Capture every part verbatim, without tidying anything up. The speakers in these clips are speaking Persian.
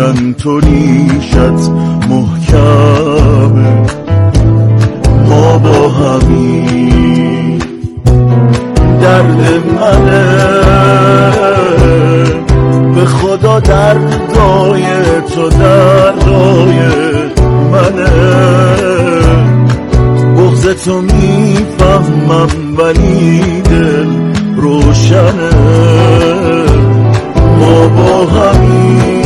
میگن تو ریشت محکمه، ما با همین درد منه، به خدا درد دای تو دردای منه، بغض تو میفهمم ولی دل روشنه، ما با همین.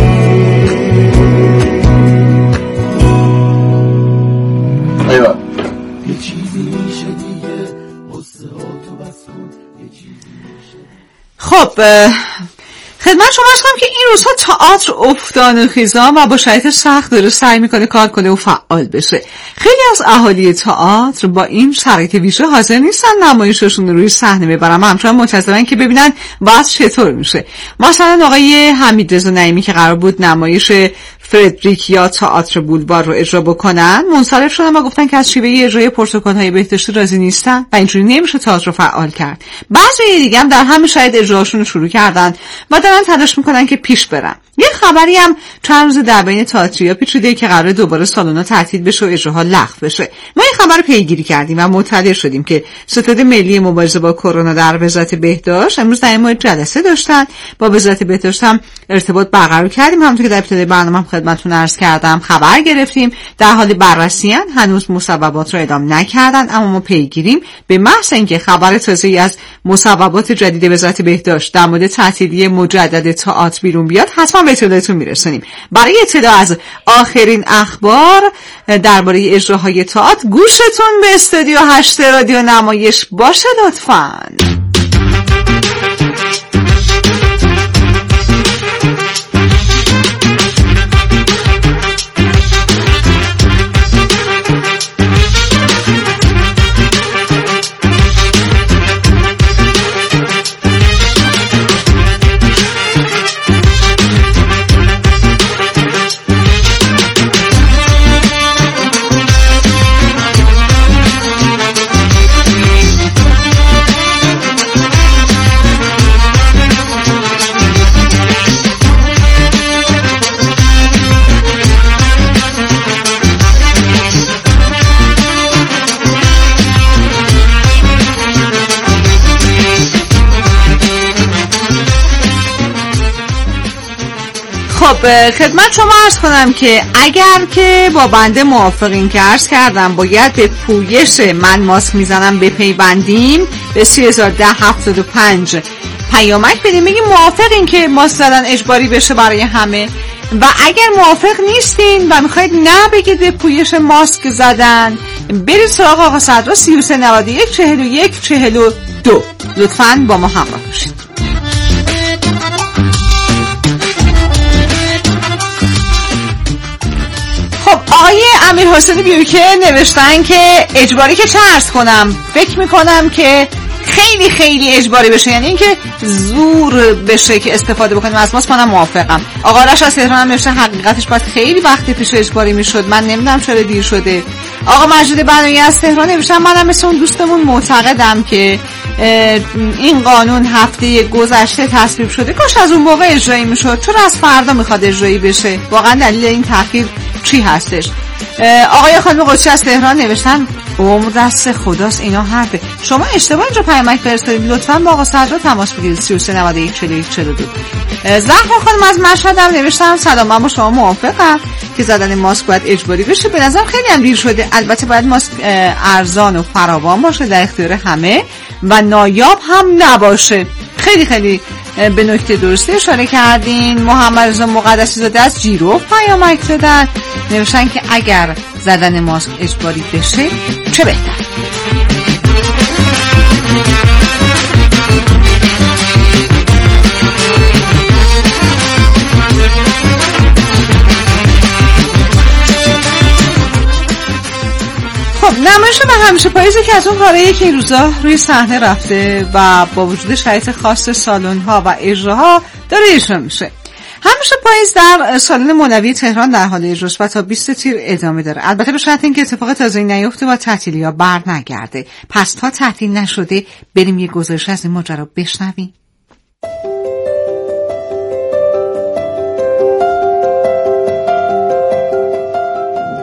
ایوه یه چیزی میشه دیگه قصه ها تو بس کن، یه چیزی میشه. خب خدمت شما هستم که این روزها تئاتر افتان و خیزان و با شرایط سخت داره سعی میکنه کار کنه و فعال بشه. خیلی از اهالی تئاتر با این شرایط ویژه حاضر نیستن نمایششون رو روی صحنه ببرن، همچنان منتظرن که ببینن وضع چطور میشه. مثلا آقای حمیدرضا نعیمی که قرار بود نمایش فردریک یا تئاتر بولوار رو اجرا بکنن منصرف شدن و گفتن که از شیوه اجرای پروتکل‌های بهداشتی راضی نیستن و اینجوری نمیشه تئاتر رو فعال کرد. بعضی دیگه هم در همین شاید اجراشون رو شروع کردن و دارن تلاش میکنن که پیش برن. یه خبری هم چند روز در بین تئاتریا پیچیده که قراره دوباره سالن‌ها تعطیل بشه و اجراها لغو بشه. ما این خبر رو پیگیری کردیم و مطلع شدیم که ستاد ملی مبارزه با کرونا در وزارت بهداشت امروز در این مورد جلسه داشتن. با وزارت بهداشت هم ارتباط برقرار کردیم، همونطور که در ابتدای برنامه هم خدمتتون عرض کردم خبر گرفتیم در حال بررسی ان، هنوز مصوبات رو اعلام نکردن، اما ما پیگیریم به محض اینکه خبر تازه‌ای از مصوبات جدید وزارت بهداشت در مورد تعطیلی مجدد تئاتر بیرون بیاد حتما به اطلاعتون میرسونیم. برای اطلاع از آخرین اخبار درباره اجراهای تئاتر گوشتون به استودیو هشت رادیو نمایش باشه لطفاً. خب خدمت شما عرض کنم که اگر که با بنده موافقین که عرض کردم باید به پویش من ماسک میزنم بپیوندیم به سی هزار ده هفتاد و پنج پیامک بدیم بگیم موافقین که ماسک زدن اجباری بشه برای همه، و اگر موافق نیستین و میخواید نه بگید به پویش ماسک زدن برید سراغ آقا صدرا سی و سه نود و یک چهل و یک چهل و دو. لطفاً با ما همراه باشید. آقای امیر حسینی بیوکه نوشتن که اجباری که چه عرض کنم، فکر میکنم که خیلی خیلی اجباری بشه، یعنی اینکه زور بشه که استفاده بکنیم از ماسک. منم موافقم. آقا آرش از تهران هم نوشته حقیقتش باید خیلی وقتی پیش اجباری میشد، من نمیدونم چرا دیر شده. آقا مجید بنایی از تهران نوشتن منم مثل اون دوستمون معتقدم که این قانون هفته گذشته تصویب شده، کاش از اون موقع اجرایی میشد، چرا از فردا میخواد اجرایی بشه؟ واقعا دلیل این تاخیر چی هستش؟ آقای خانم قدسی از تهران نوشتن عمر دست خداست، اینا حرفه. شما اشتباه اینجا پیامک فرستادید، لطفاً با آقا صدرا تماس بگیرید سی و سه نود و یک چهل و یک چهل و دو. زهرا خانم از مشهد هم نوشتن سلام، من با شما موافقم که زدن ماسک باید اجباری بشه. به نظر خیلی هم دیر شده، البته باید ماسک ارزان و فراوان باشه، در اختیار همه و نایاب هم نباشه. خیلی خیلی به نکته درستی اشاره کردین. محمد رضا مقدسی زاده از جیرو پیامک دادن، نوشتن که اگر زدن ماسک اجباری بشه چه بهتر. نمایش به همیشه پاییزه که از اون کارهاییه که این روزا روی صحنه رفته و با وجود شرایط خاص سالن‌ها و اجراها داره اجرا میشه. همیشه پاییز در سالن مولوی تهران در حال اجراست و تا بیست تیر ادامه داره، البته به شرط اینکه اتفاق تازه‌ای نیفته و تعطیلی‌ها بر نگرده. پس تا تعطیل نشده بریم یه گزارش از این ماجرا بشنویم.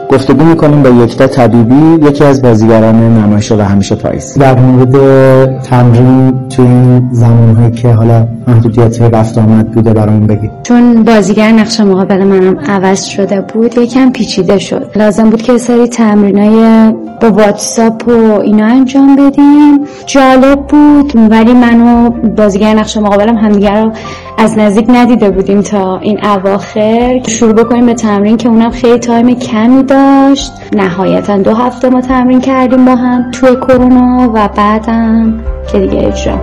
گفتگو میکنیم با یکتا طبیبی، یکی از بازیگران نمایش و همیشه پاییز، در مورد تمرین تو این زمانهایی که حالا محدودیت رفت آمد بوده برامون بگید. چون بازیگر نقش مقابل منم عوض شده بود یکم پیچیده شد، لازم بود که یه سری تمرینای با واتساپ و اینا انجام بدیم. جالب بود ولی من و بازیگر نقش مقابلم همدیگر رو از نزدیک ندیده بودیم تا این اواخر شروع بکنیم به تمرین که اونم خیلی تایم کمی داشت. نهایتا دو هفته ما تمرین کردیم با هم توی کرونا و بعدم که دیگه اجرا.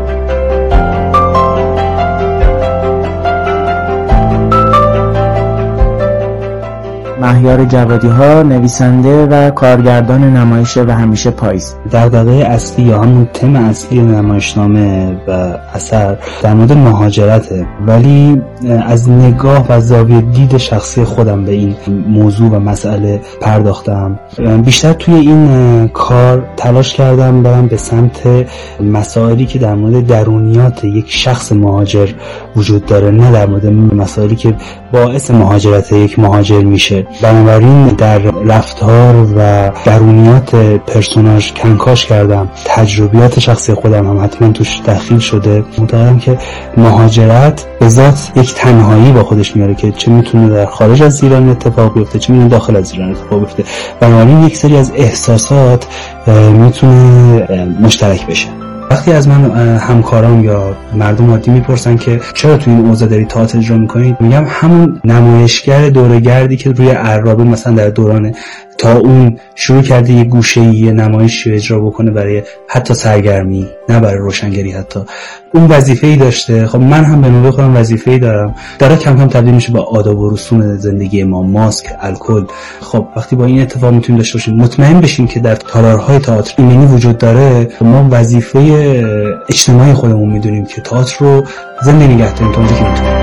مهیار جوادی ها، نویسنده و کارگردان نمایش و همیشه پاییز. دغدغه اصلی یا همون تم اصلی نمایشنامه و اثر در مورد مهاجرته، ولی از نگاه و زاویه دید شخصی خودم به این موضوع و مسئله پرداختم. بیشتر توی این کار تلاش کردم برم به سمت مسائلی که در مورد درونیات یک شخص مهاجر وجود داره، نه در مورد مسائلی که باعث مهاجرت یک مهاجر میشه. بنابراین در رفتار و درونیات پرسوناژ کنکاش کردم. تجربیات شخصی خودم هم حتما توش دخیل شده. معتقدم که مهاجرت به ذات یک تنهایی با خودش میاره که چه میتونه در خارج از ایران اتفاق بیفته چه میتونه داخل از ایران اتفاق بیفته. بنابراین یک سری از احساسات میتونه مشترک بشه. وقتی از من همکارام یا مردم عادی میپرسن که چرا تو این اوضاع داری تئاتر اجرا میکنید، میگم همون نمایشگر دوره‌گردی که روی عرابه مثلا در دوران تا اون شروع کرده یه گوشه‌ای یه نمایشی اجرا بکنه برای حتی سرگرمی، نه برای روشنگری، حتی اون وظیفه‌ای داشته. خب من هم به نوبه خودم وظیفه‌ای دارم. داره کم کم تبدیل میشه به آداب و رسوم زندگی ما، ماسک، الکل. خب وقتی با این اتفاق میتونیم داشته باشیم، مطمئن بشیم که در تالارهای تئاتر ایمنی وجود داره، ما وظیفه اجتماعی خودمون میدونیم که تئاتر رو زنده نگه داریم تا اونجا که میتونیم.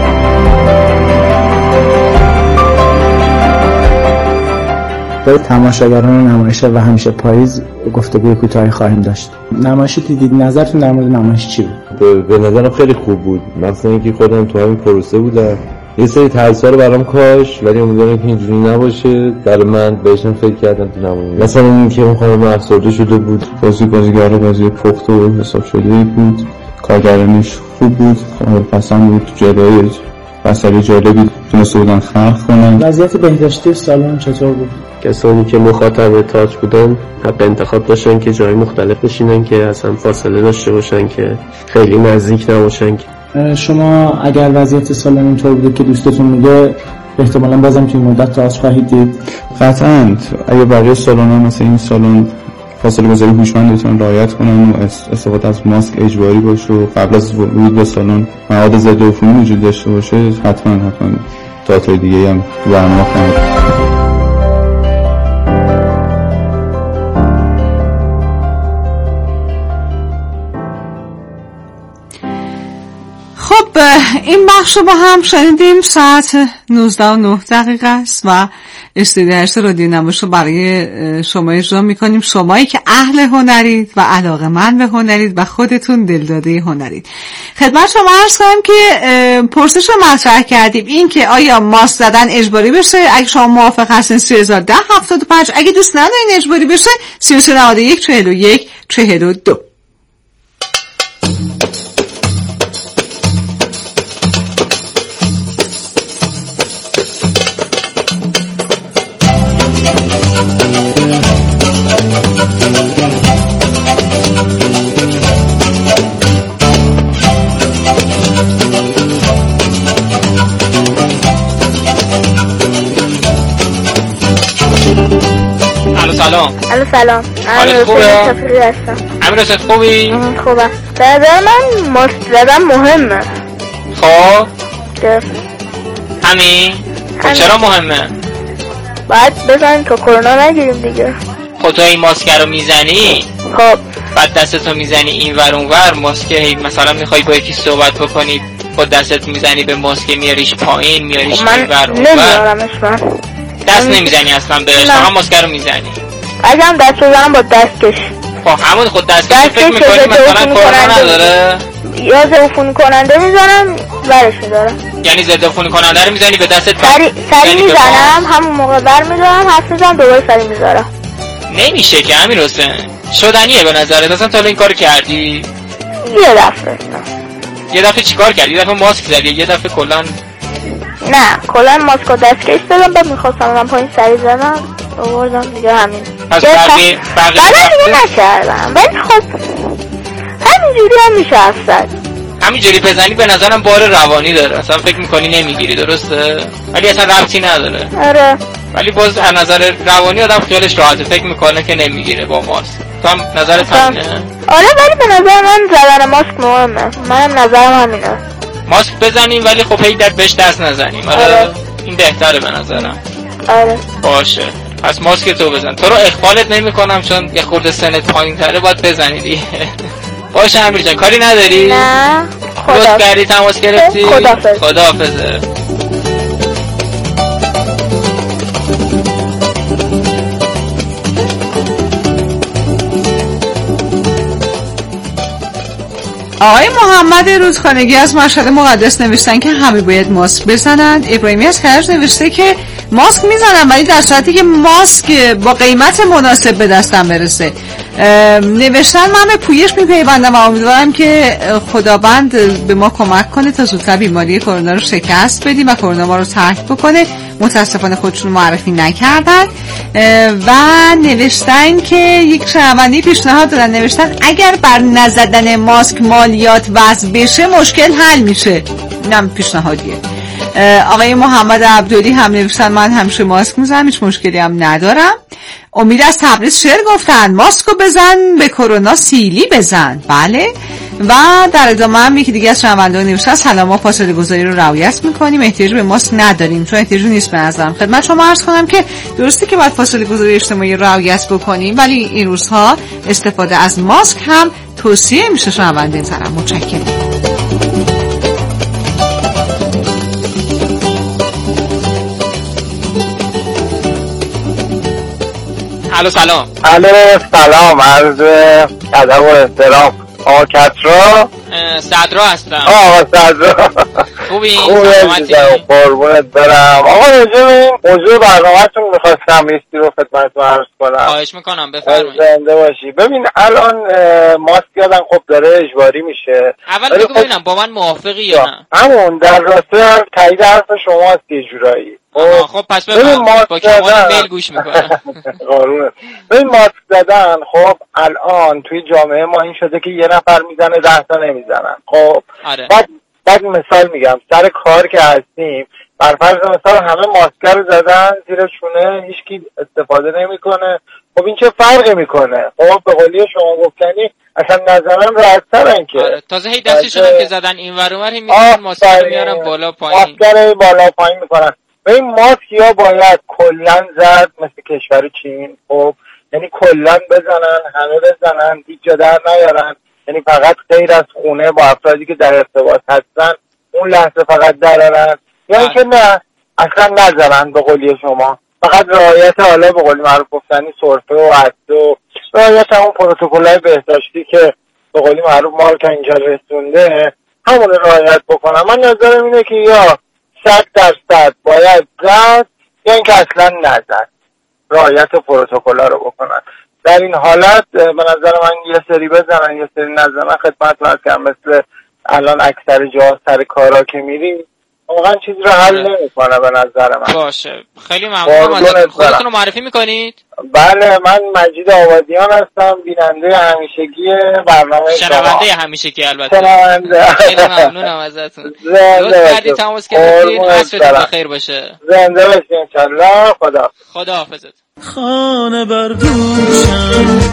با تماشاگران نمایش و همیشه پاییز گفتگوی کوتاهی خواهیم داشت. نمایش دیدید، نظرتون در مورد نمایش چی بود؟ به نظرم خیلی خوب بود. مثلا اینکه خودم تو همین پروسه بودم، یه سری ترس‌ها رو برام کاش، ولی امیدوارم که اینجوری نباشه. برای من بهشون فکر کردم تو نمایش. مثلا اینکه اون خانم افسرده شده بود، بازی بازیگر بازی پخته و حساب شده بود، کارگردانیش خوب بود، پسند بود، جلوی مسئله جالبی تونسته بودن خلق کنن. وضعیت بهداشتی سالن چطور بود؟ کسانی که مخاطب تئاتر بودن حق انتخاب داشتن که جای مختلف بشینن، که اصلا فاصله داشته باشن، که خیلی نزدیک نباشن. شما اگر وضعیت سالن اینطور بوده که دوستتون میگه، احتمالاً بازم توی مدت تئاتر خواهید دید؟ قطعاً. اگه بقیه سالن‌ها مثل این سالن فاصله گذاری هوشمند بتونن رعایت کنن و استفاده از ماسک اجباری باشه و قبل از ورود به سالن مواد ضد عفونی وجود داشته باشه، حتما حتما تئاتر دیگه هم برنامه خواهد. خب این بخش رو با هم شنیدیم. ساعت نوزده و نه دقیقه است و استودیو هشت رادیو نمایش رو برای شما اجرا میکنیم. شمایی که اهل هنرید و علاقه‌مند به هنرید و خودتون دلداده هنرید. خدمت شما عرض کنم که پرسش رو مطرح کردیم، این که آیا ماسک زدن اجباری بشه؟ اگه شما موافق هستین سی هزار و ده هفتاد و پنج، اگه دوست ندارین اجباری بشه سی و سه نود و یک چهل و یک چهل و دو. سلام. الو سلام. حالت خوبه؟ شفیقی هستم. امیر حسین خوبی؟ خوبه. به نظر من ماسک زدن مهمه. خب که همین؟ خب چرا مهمه؟ باید بزنیم تا کرونا نگیریم دیگه. خب تو این ماسک رو میزنی؟ خب بعد دستتو میزنی این ور اون ور ماسک، مثلا میخوای با یکی صحبت بکنی با دستت میزنی به ماسک، میاریش پایین میاریش این ور اون ور. من نمیارمش من. دست نمیزنی اصلا بهش، فقط ماسک رو میزنی. اگه هم دست بزنم با دستکش. خب همون خود دستکش فکر میکنی مثلا کرونا نداره؟ یا ضد عفونی کننده میزنم ورش میدارم. یعنی ضد عفونی کننده رو میزنی به دستت؟ سری سری میزنم، همون موقع بر میدارم، حرف میزنم دوباره سری میذارم. نمیشه که امیر حسین، شدنیه به نظرت؟ اصلا تا این کارو کردی؟ یه دفعه. یه دفعه چیکار کردی؟ یه دفعه ماسک زدی؟ یه دفعه کلا؟ نه کلا ماسک و دستکش دادم، بعد میخواستم من پایین سری زدم آوردم دیگه، همین. پس فرقی فرقی دیگه نکردم، ولی خب همینجوری هم میشه اصلا همینجوری بزنی به نظرم بار روانی داره، اصلا فکر میکنی نمیگیری، درسته؟ ولی اصلا ربطی نداره. آره. ولی باز از نظر روانی آدم خیالش راحته، فکر میکنه که نمیگیره با ماسک. تو هم نظرت همینه؟ آره ولی به نظر من زدن ماسک مهمه، منم نظرم همینه. ماسک بزنیم ولی خب هی در بهش دست نزنیم. آره. آره. این بهتره به نظرم. آره. باشه. پس ماسک تو بزن. تو رو اخوالت نمی‌کنم چون یه خورده سنت پایین‌تره، باید بزنی دیگه. باشه امیر جان، کاری نداری؟ نه. خدا کردی تماس گرفتی؟ خداحافظ. خداحافظ. آقای محمد رودخانگی از مشهد مقدس نوشتن که همه باید ماسک بزنند. ابراهیمی از کرج نوشته که ماسک میزنم ولی در صورتی که ماسک با قیمت مناسب به دستم برسه. نوشتن من به پویش میپیوندم و امیدوارم که خداوند به ما کمک کنه تا زودتر بیماری کرونا رو شکست بدیم و کرونا ما رو ترک بکنه. متاسفانه خودشون معرفی نکردن. و نوشتن که یک شنونده پیشنهاد دادن، نوشتن اگر بر نزدن ماسک مالیات وضع بشه مشکل حل میشه. اینم پیشنهادیه. آقای محمد عبدالی هم نوشتن من همیشه ماسک میزنم، هیچ مشکلی هم ندارم. امید از تبریز شعر گفتن ماسکو بزن به کرونا سیلی بزن. بله. و در ادامه هم یکی دیگه از شنوندگان نوشته سلام، ما فاصله گذاری رو رعایت میکنیم، احتیاج به ماسک نداریم چون احتیاجی نیست به نظرم. خدمت شما عرض کنم که درسته که باید فاصله گذاری اجتماعی رو رعایت بکنیم، ولی این روزها استفاده از ماسک هم توصیه میشه. شنونده این طرف متشکرم. الو سلام. الو سلام، عرض ادب و احترام. آقا کسرا؟ صدرا هستم. آقا صدرا خوبی؟ سلامتی؟ قربونت برم. آقا راجع به این موضوع برنامه‌تون میخواستم یه چیزی رو خدمتتون عرض کنم. خواهش میکنم بفرمایید. زنده باشی. ببین الان ماسک یادم خب داره اجباری میشه. اول بگو ببینم با من موافقی یا نه؟ همون در راسته تایید حرف شماست یه جورایی. آها خب پس بفرمایید، با کمال میل گوش میکنم. قربونت. ببین ماسک زدن خب الان توی جامعه ما این شده که یه نفر میزنه ده تا نمیزنن. خب آره. بعد بعد مثال میگم سر کار که هستیم، بر فرض مثال همه ماسک رو زدن زیر چونه، هیچکی استفاده نمیکنه. خب این چه فرقی میکنه؟ خب به قولی شما گفتنی اصلا نظرم راحت‌ترن که. آره. تازه هی دستشون که زدن این ور اون ور میذارن ماسک رو میارن بالا پایین. ماسک رو بالا پایین میکنن. به این ماسک یا باید کلن زد مثل کشور چین، خب یعنی کلن بزنن، همه بزنن، هیچ جا در نیارن، یعنی فقط غیر از خونه با افرادی که در ارتباط هستن اون لحظه فقط درارن، یا اینکه نه اصلا نزنن به قولی شما، فقط رعایت حالا به قولی معروف گفتنی سرفه و عطسه و رعایت همون پروتکل‌های بهداشتی که به قولی معروف ما رو که اینجا رسونده همون رعایت بکنن. من نظرم اینه که یا صد درصد باید زد یا اینکه اصلا نزد، رعایت پروتکل‌ها رو بکنن. در این حالت به نظر من یه سری بزنن یه سری نزنن. خدمت رو هستم مثل الان اکثر جاها سر کارا که میریم واقعا چیزی رو حل نمی‌کنه به نظر من. باشه خیلی ممنونم ازتون. خودتون رو معرفی میکنید؟ بله من مجید آبادیان هستم، بیننده همیشگی برنامه شما. شنونده همیشگی البته. شنونده. خیلی ممنونم ازتون. لطف کردید تماس گرفتید. عصرتون بخیر باشه. زنده باشید ان شاء الله. خدا خدا حافظت. خانه بر دوشم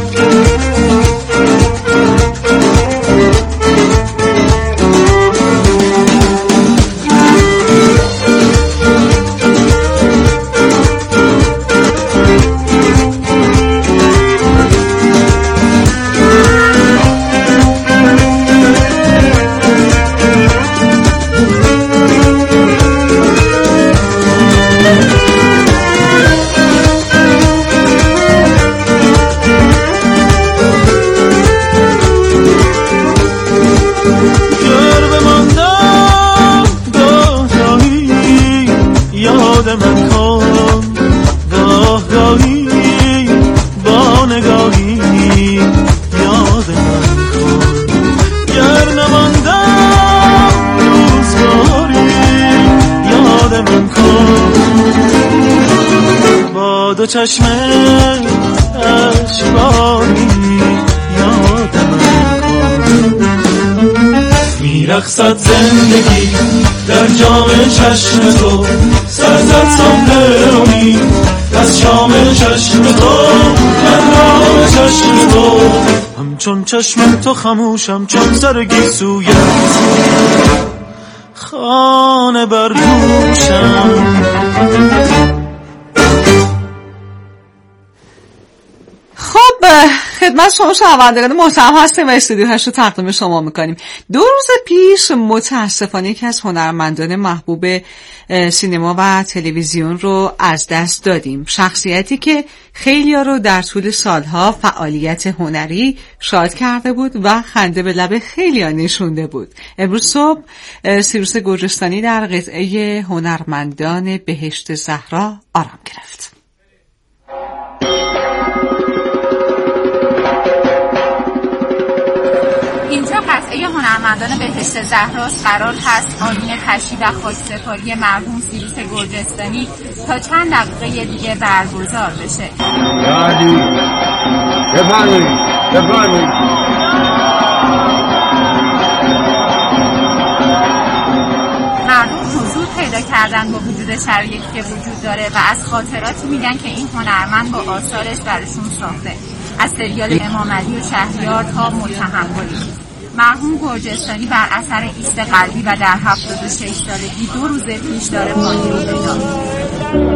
چشم اشکانی یادم میرقصد زندگی در جام چشم تو، سرزد سامپرانی از شام چشم تو، من رام چشم تو، همچون چشم تو خموشم چون سر گیسویت، خانه بردوشم. خب خدمت شما شنوندگان محترم هستیم و استودیو هشت رو تقدیم شما میکنیم. دو روز پیش متاسفانه یکی از هنرمندان محبوب سینما و تلویزیون رو از دست دادیم. شخصیتی که خیلی‌ها رو در طول سالها فعالیت هنری شاد کرده بود و خنده به لب خیلی‌ها نشونده بود. امروز صبح سیروس گرجستانی در قطعه هنرمندان بهشت زهرا آرام گرفت. اینجا قطعه هنرمندان بهشت زهراست. قرار هست آیین تشییع و خاکسپاری مرحوم سیروس گرجستانی تا چند دقیقه دیگه برگزار بشه. یادی بفرمایید بفرمایید. مردم حضور پیدا کردن با وجود شرایطی که وجود داره و از خاطراتی میگن که این هنرمند با آثارش براشون ساخته، از سریال امام علی و شهریار تا متهم گلی. مرحوم گرجستانی بر اثر ایست قلبی و در هفتاد و شش سالگی دو روز پیش داره پایین رو پیدا می‌کنه.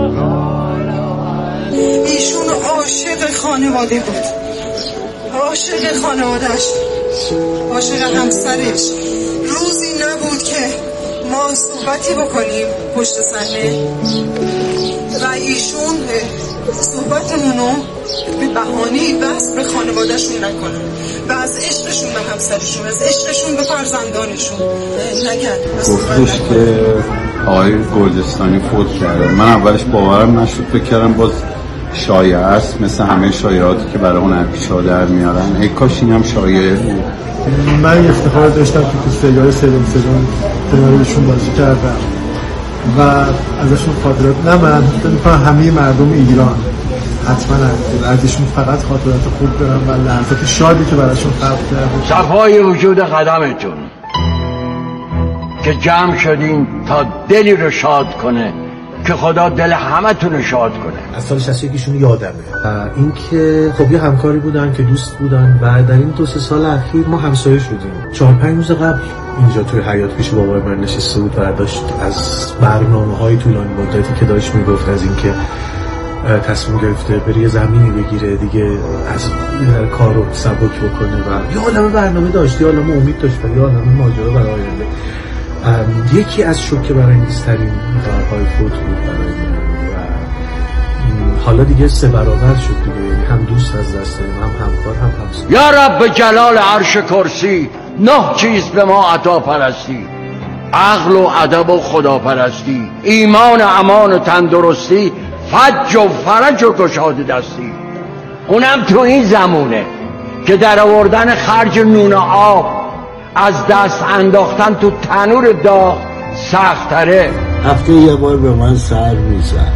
ایشون عاشق خانواده بود، عاشق خانواده‌اش، عاشق همسرش. روزی نبود که ما صحبتی بکنیم پشت صحنه و ایشون صحبتمونو به بهانه‌ای بس به خانواده‌شون نکنن و از عشقشون به همسرشون، از عشقشون به فرزندانشون نگن. گفتش که آقای گرجستانی فوت کرده. من اولش باورم نشد، فکر کردم باز شایعه است مثل همه شایعاتی که برای هنرپیشه‌ها در میارن. ای کاش این هم شایعه بود. من افتخار داشتم که تو سریال سلم سلم کنارشون بازی کردم و ازشون خاطرات، نه من فکر می‌کنم همه مردم ایران حتما ازشون فقط خاطرات خوب دارم و لحظات شادی که براشون خلق کردم. صفای وجود قدمتون که جمع شدین تا دلی رو شاد کنه که خدا دل همتون رو شاد کنه. از سال شصت و یکشون یادمه و اینکه خب یه همکاری بودن که دوست بودن و در این دو سه سال اخیر ما همسایه شدیم. چهار پنج روز قبل اینجا توی حیاط پیش بابای من نشسته بود و داشت از برنامه‌های طولانی مدتی که داشت میگفت از اینکه تصمیم گرفته بره یه زمینی بگیره دیگه، از کارو سبک بکنه و یه عالمه برنامه داشت، یه عالمه امید داشت و یه عالمه ماجرا برای آینده. یکی از شوکه برانگیزترین کارهای فوت بود برای من و حالا دیگه سه برابر شد دیگه، هم دوست از دست داریم، هم همکار، هم همسایه. یا رب جلال عرش کرسی، نه چیز به ما عطا پرستی، عقل و ادب و خدا پرستی، ایمان امان و تندرستی، فج و فرج و گشاد دستی. اونم تو این زمونه که در آوردن خرج نون و آب از دست انداختن تو تنور داغ سخت‌تره. هفته یه بار به من سر میزد،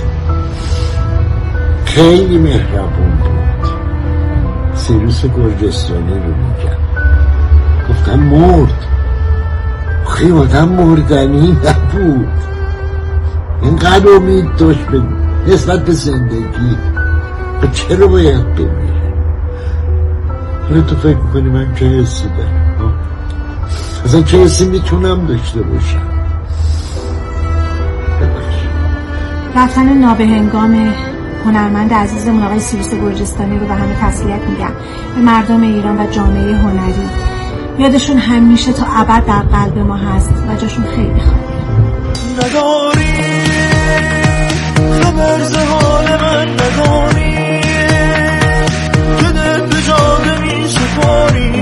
خیلی مهربون بود. سیروس گرجستانی رو میگم. گفتم مرد، خیلی آدم مردنی نبود، اینقدر امید داشت به نسبت به زندگی. چرا باید بمیره؟ حالا تو فکر میکنی من چه حسی دارم؟ اصلا چه حسی میتونم داشته باشم؟ رفتن نابهنگام هنرمند عزیزمون آقای سیروس گرجستانی رو به همه تسلیت میگم، به مردم ایران و جامعه هنری. یادشون همیشه تا ابد در قلب ما هست و جاشون خیلی خالیه. نداری خبر ز حال من، نداری که دل به جان می شکاری،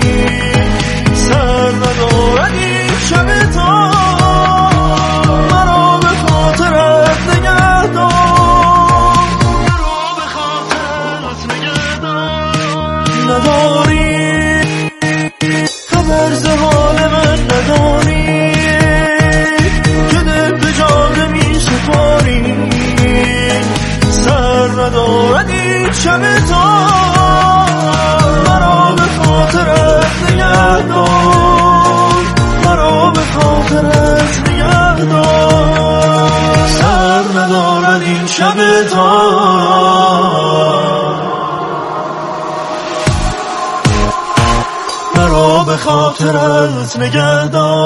سر ندارد این شب تا مرا به خاطرت نگه دار، مرا به خاطرت نگه دار. نداری خبر ز حال من، نداری که دل به جان می شکاری، سر شب تا مرا به خاطرت نگه دار، مرا به خاطرت نگه دار، سر ندارد این شب تا مرا به خاطرت نگه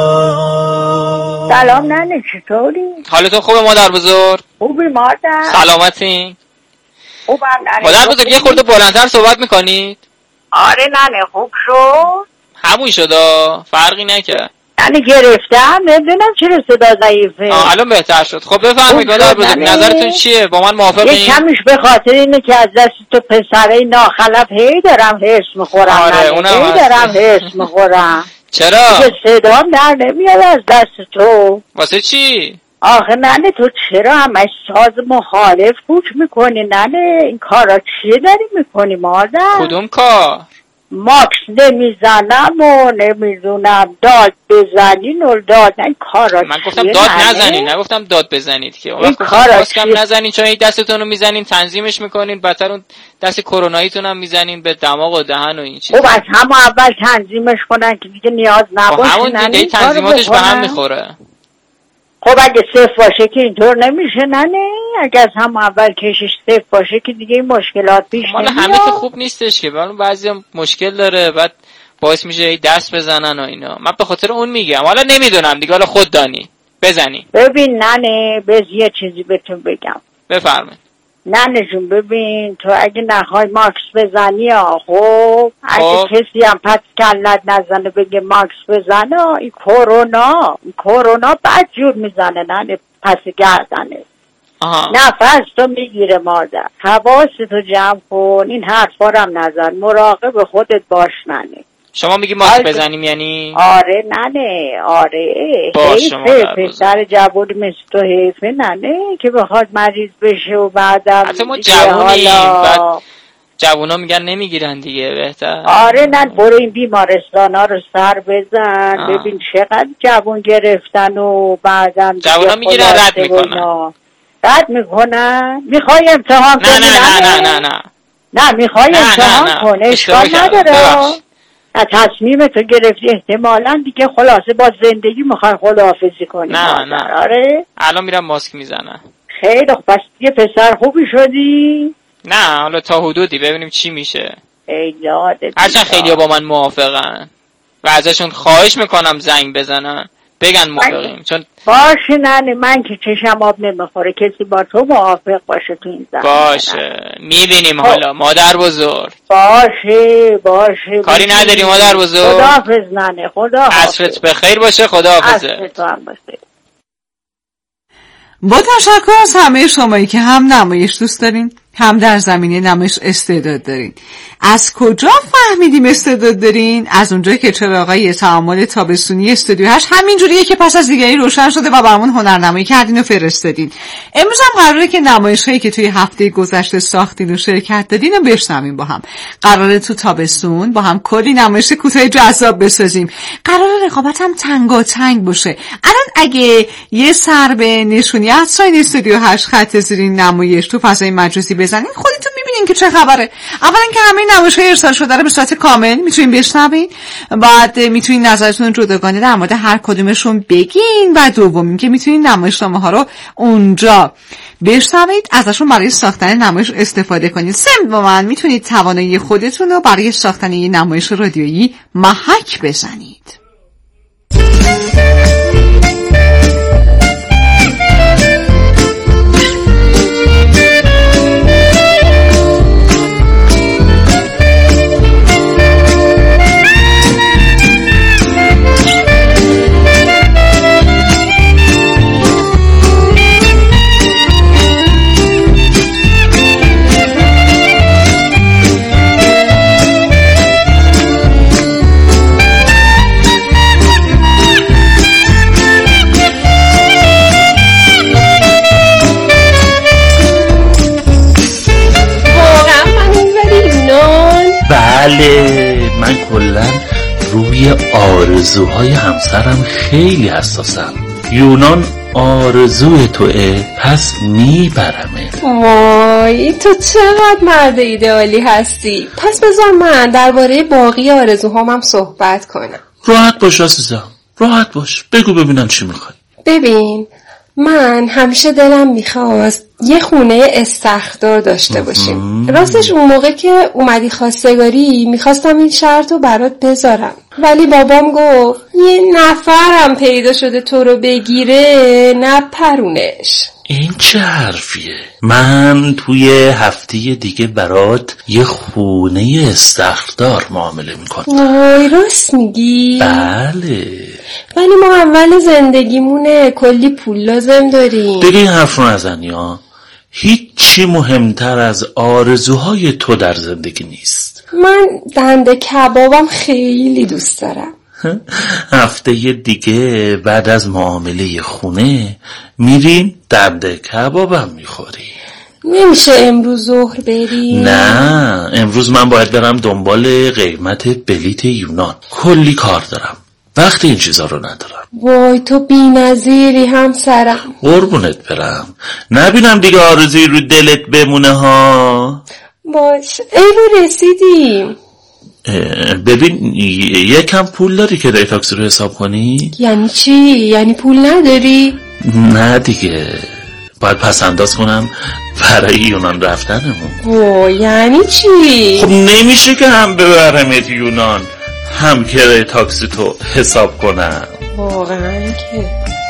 دار. سلام ننه، چطوری؟ حالتون خوبه مادر بزرگ؟ خوبی مادر؟ سلامتی؟ خوبم ننه. مادر بزرگ یه خورده بلندتر صحبت میکنید؟ آره ننه خوب شد؟ همون شدا فرقی نکرد. ننه گرفتم، نمیدونم چرا صدا ضعیفه. آه الان بهتر شد. خب بفرمایید مادر بزرگ، نظرتون چیه؟ با من موافقین؟ یه کمش به خاطر اینه که از دست تو پسره ناخلف هی دارم هرس میخورم. آره اونم هی دارم هرس میخورم. چرا؟ که صدام در نمیاد از دست تو. واسه چی؟ آخه ننه تو چرا همش ساز مخالف گوش میکنی ننه؟ این کارا چیه داری میکنی مادر؟ کدوم کار؟ ماکس نمیزنم و نمیدونم داد بزنین و داد این کارا من گفتم داد نزنین، نگفتم داد بزنید که. اون کارا ماسکم نزنین چون این دستتون رو میزنین تنظیمش میکنین، بدتر اون دست کروناییتون هم میزنین به دماغ و دهن و این چیزا. خب از همون اول تنظیمش کنن که دیگه نیاز نباشه. همون دیگه تنظیماتش به هم میخوره. خب اگه صفر باشه که اینطور نمیشه ننه؟ اگه از هم اول کشش صفر باشه که دیگه این مشکلات پیش نمیاد. مال همه که خوب نیستش که، ولی بعضی هم مشکل داره، بعد باعث میشه دست بزنن و اینا. من به خاطر اون میگم، حالا نمیدونم دیگه، حالا خود دانی بزنی. ببین ننه بز یه چیزی بهتون بگم. بفرمایید. ننه جون ببین تو اگه نخوای ماکس بزنی ها، خب اگه کسی هم پس کلت نزنه بگه ماکس بزنه، این کرونا این کرونا بد جور میزنه ننه پس گردنه. آها. نفس تو میگیره مادر. حواستو جمع کن، این حرفا رو هم نزن، مراقب خودت باش ننه. شما میگی ماکس بزنیم یعنی؟ آره ننه آره. حیفه پسر جوانی مثل تو حیفه ننه که بخواد مریض بشه و بعدم حتی ما جوانیم، بعد جوانا میگن نمیگیرن دیگه، بهتر. آره نه برو این بیمارستان ها رو سر بزن. آه. ببین چقدر جوان گرفتن و بعدم جوانا میگیرن رد میکنن. رد میکنن؟ میخوای امتحان کنی؟ نه نه نه نه نه نه میخوای امتحان کن، اشکال نداره. تصمیم تو گرفتی احتمالاً دیگه خلاصه با زندگی میخوای خداحافظی کنی. نه نه آره الان میرم ماسک میزنم. خیلی خوب، پس یه پسر خوبی شدی؟ نه حالا تا حدودی ببینیم چی میشه. ای یادت هرچند خیلی با من موافقن و ازشون خواهش میکنم زنگ بزنن بگن موافقیم، چون باشه نه من که چشم آب نمیخوره کسی با تو موافق باشه تو این زن. باشه میبینیم. حالا مادر بزرگ باشه باشه کاری نداری مادر بزرگ. خداحافظ ننه، خداحافظ. عصرت بخیر باشه. خداحافظ. عصرت هم باشه. با تشکر از همه شمایی که هم نمایش دوست دارین، هم در زمینه نمایش استعداد دارین. از کجا فهمیدیم استعداد دارین؟ از اونجایی که چراغای تعامل تابستونی استودیو هشت همینجوریه که پس از دیگری روشن شده و برامون هنرنمایی کردین و فرستادین. امروز هم قراره که نمایش‌هایی که توی هفته گذشته ساختین و شرکت دادین رو بشنویم. با هم قراره تو تابستون با هم کلی نمایش کوتاه جذاب بسازیم. قراره رقابت هم تنگاتنگ باشه. الان اگه یه سر به نشونی از ساین استودیو هشت خط زیرین نمایش تو فضای مجازی بزنین خودتون میبینین که چه خبره. اولا که همه نمایش‌های ارسال شده رو به صورت کامل میتونین بشنوین، بعد میتونین نظرتون جداگانه در مورد هر کدومشون بگین، و دوم که میتونین نمایشنامه‌ها رو اونجا بشنوید، ازشون برای ساختن نمایش استفاده کنید. سوماً میتونید توانایی خودتون رو برای ساختن یه نمایش رادیویی محک بزنید. بله من کلا روی آرزوهای همسرم خیلی حساسم. یونان آرزوی توه، پس میبرمت. وای تو چقدر مرد ایدئالی هستی. پس بذار من درباره باقی آرزوهامم صحبت کنم. راحت باش عزیزم، راحت باش، بگو ببینم چی میخوای. ببین من همیشه دلم میخواست یه خونه استخردار داشته باشیم. راستش اون موقع که اومدی خواستگاری میخواستم این شرط رو برات بذارم، ولی بابام گفت یه نفرم پیدا شده تو رو بگیره نپرونش. این چه حرفیه؟ من توی هفته دیگه برات یه خونه استخردار معامله میکنم. وای راست میگی؟ بله. ولی ما اول زندگیمونه، کلی پول لازم داریم. دیگه این حرف رو نزنی ها. هیچی مهمتر از آرزوهای تو در زندگی نیست. من دنده کبابم خیلی دوست دارم. هفته دیگه بعد از معامله خونه میریم دنده کبابم میخوریم. نمیشه امروز ظهر بریم؟ نه امروز من باید برم دنبال قیمت بلیت یونان، کلی کار دارم، وقت این چیزا رو ندارم. وای تو بی‌نظیری همسرم. قربونت برم، نبینم دیگه آرزوی رو دلت بمونه ها. باش ایلو رسیدیم. ببین یکم پول داری که دای تاکسی رو حساب کنی؟ یعنی چی؟ یعنی پول نداری؟ نه دیگه، باید پس انداز کنم برای یونان رفتنمون. اوه یعنی چی؟ خب نمیشه که هم ببرمت یونان هم کرایه تاکسی تو حساب کنم. واقعا که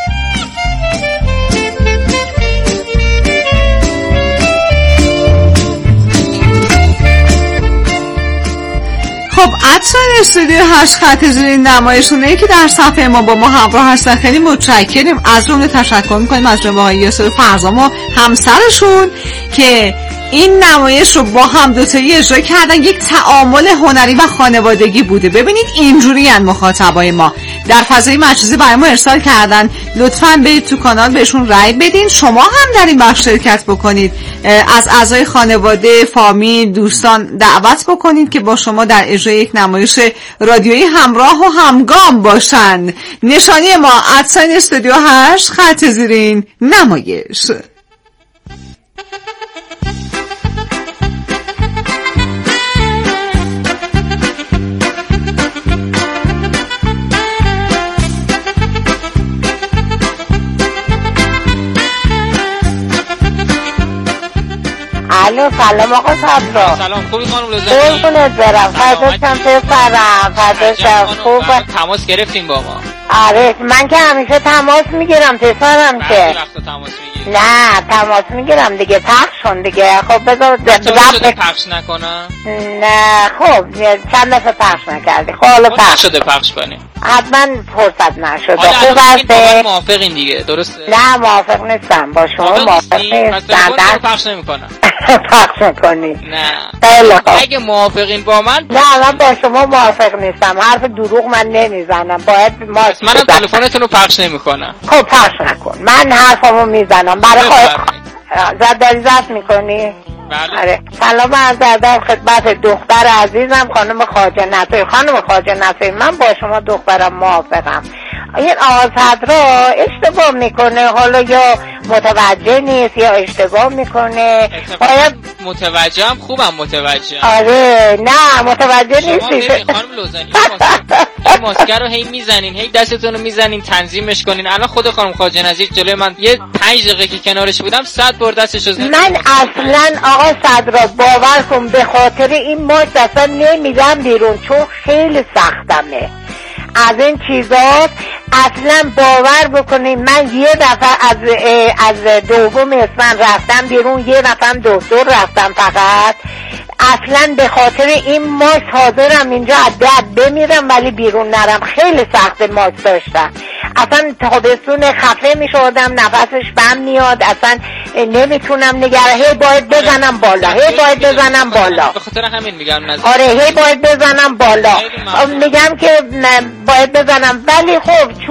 خب عطسان استودیو هشت خط زیر نمایشونه که در صفحه ما با ما همراه هستن خیلی متشکریم. از جمله تشکر میکنیم از جناب آقای یاسر فرزام و همسرشون که این نمایش رو با هم دوتایی اجرا کردن. یک تعامل هنری و خانوادگی بوده. ببینید اینجوری ان مخاطبای ما در فضای مجازی برای ما ارسال کردن. لطفاً برید تو کانال بهشون رای بدین. شما هم در این بخش شرکت بکنید، از اعضای خانواده، فامیل، دوستان دعوت بکنید که با شما در اجرای یک نمایش رادیویی همراه و همگام باشن. نشانی ما ادساین استودیو هشت خط زیرین نمایش. الو سلام آقا صبرا. سلام خوبی خانم لوزنی؟ قربونت برم. فرداشم پسرم. فرداشم خوبه. تماس گرفتیم با ما. آره من که همیشه تماس میگیرم پسرم که. بعضی وقتا تماس میگیری؟ نه تماس میگیرم دیگه، پخش شن دیگه. خب بذار شده پخش نکنم؟ نه خب چند دفعه پخش نکردی. خب حالا پخش شده پخش کنی؟ حتما فرصت نشده. خوب هسته؟ موافقین دیگه درسته؟ نه موافق نیستم با شما. موافق نیستم. پس پخش نمیکنم. پخش میکنی؟ نه خیلی خوب. اگه موافقین با من؟ نه من با شما موافق نیستم. حرف دروغ من نمیزنم. باید ما منم تلفنتون رو پخش نمیکنم. خب پخش نکن. من حرفمو میزنم برای خواهد زد داری زد میکنی؟ بله. آره. سلام عرض ادب خدمت دختر عزیزم خانم خواجه نصیر. خانم خواجه نصیر من با شما دخترم موافقم. این آقا صدرا اشتباه میکنه، حالا یا متوجه نیست یا اشتباه میکنه. باید متوجهم. خوبم متوجهم. آره نه متوجه نیستی. خانم لوزنی این ماسکر رو هی میزنین، هی دستتون رو میزنین تنظیمش کنین. الان خود خانم خواجه نصیر جلوی من یه پنج دقیقه که کنارش بودم صد بار دستش رو زدم. من اصلا آقا صدرا باور کن به خاطر این ماسک اصلا نمیدم بیرون چون خیلی سختمه از این چیزات. اصلا باور بکنید من یه دفعه از از دوم اسفند رفتم بیرون، یه دفعه دکتر رفتم فقط. اصلا به خاطر این ماسک حاضرم اینجا از درد بمیرم ولی بیرون نرم. خیلی سخت ماسک داشتم. اصلا تابستون خفه می شدم، نفسش بم میاد، اصلا نمیتونم نگره. هی باید بزنم بالا، هی باید بزنم بالا. به خاطر همین میگم نزد. آره هی باید بزنم بالا. میگم که باید بزنم ولی خب